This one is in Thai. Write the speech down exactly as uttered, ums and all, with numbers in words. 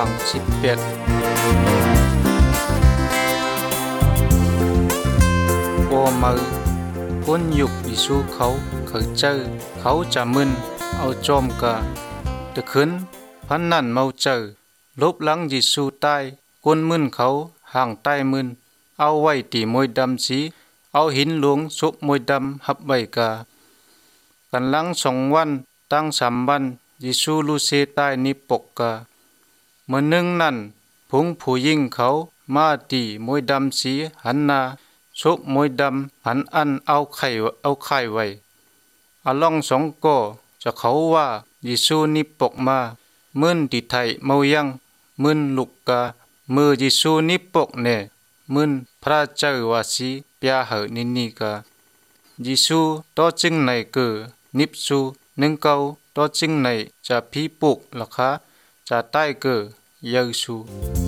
งสิบแปดโอมือพ้นยุกยิสูเขาเขาเจอเขาจะมึนเอาจอมกะตะขึ้นพันนั่นเมาเจอลบหลังยิสูใต้ก้นมึนเขาห่างใต้มึนเอาไว้ตีมวยดำสีเอาหินหลวงซุบมวยดำหับใบกากันหลังสองวันตั้งสามวันยิสูลูเซใต้นิปกกาเมื่อนึงนั่นผงผู้ยิ่งเขามาตีมวยดำสีหันนาซุบมวยดำหันอันเอาไข่เอาไข่ไว้อาล่องสองก่อจะเขาว่ายิสูนิปกมามึนติไทยเมายังมึนลุกกามือยิสูนิปกเนมึนพระเจ้าวาสีเปียเหนินีกายิสูต่อจึงในเกือนิบสูนึงเกาต่อจึงในจะพีปุกลักะจะใต้เกือเยซู